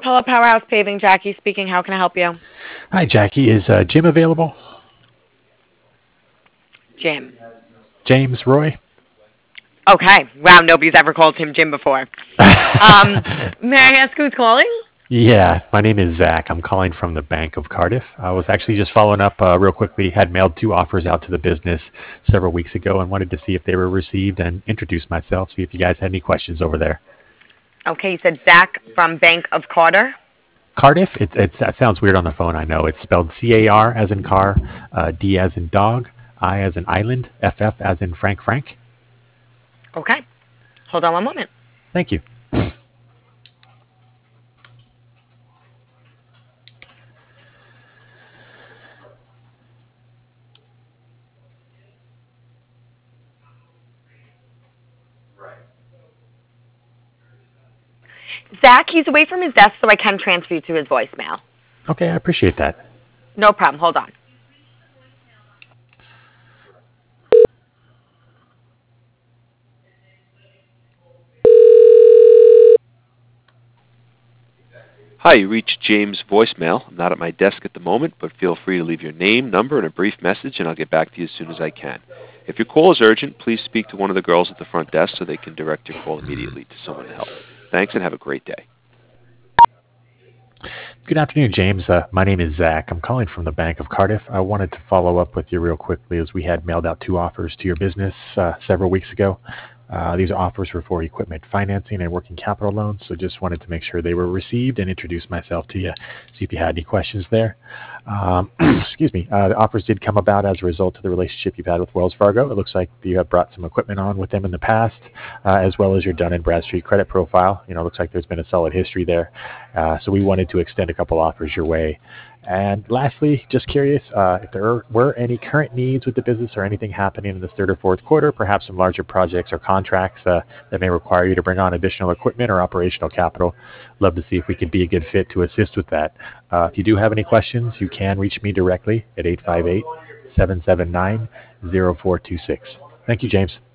Hello, Powerhouse Paving. Jackie speaking. How can I help you? Hi, Jackie. Is Jim available? Jim. James Roy? Okay. Wow, nobody's ever called him Jim before. May I ask who's calling? Yeah, my name is Zach. I'm calling from the Bank of Cardiff. I was actually just following up real quickly. Had mailed 2 offers out to the business several weeks ago and wanted to see if they were received and introduce myself, see if you guys had any questions over there. Okay, you said Zach from Bank of Carter. Cardiff, that sounds weird on the phone, I know. It's spelled C-A-R as in car, D as in dog, I as in island, F-F as in Frank. Okay. Hold on one moment. Thank you. Zach, he's away from his desk, so I can transfer you to his voicemail. Okay, I appreciate that. No problem. Hold on. Hi, you reached James' voicemail. I'm not at my desk at the moment, but feel free to leave your name, number, and a brief message, and I'll get back to you as soon as I can. If your call is urgent, please speak to one of the girls at the front desk so they can direct your call immediately to someone to help. Thanks, and have a great day. Good afternoon, James. My name is Zach. I'm calling from the Bank of Cardiff. I wanted to follow up with you real quickly as we had mailed out 2 offers to your business several weeks ago. These offers were for equipment financing and working capital loans, so just wanted to make sure they were received and introduce myself to you, see if you had any questions there. Excuse me. The offers did come about as a result of the relationship you've had with Wells Fargo. It looks like you have brought some equipment on with them in the past, as well as your Dun & Bradstreet credit profile. It looks like there's been a solid history there. So we wanted to extend a couple offers your way. And lastly, just curious if there were any current needs with the business or anything happening in the 3rd or 4th quarter, perhaps some larger projects or contracts that may require you to bring on additional equipment or operational capital. Love to see if we could be a good fit to assist with that. If you do have any questions, you can reach me directly at 858-779-0426. Thank you, James.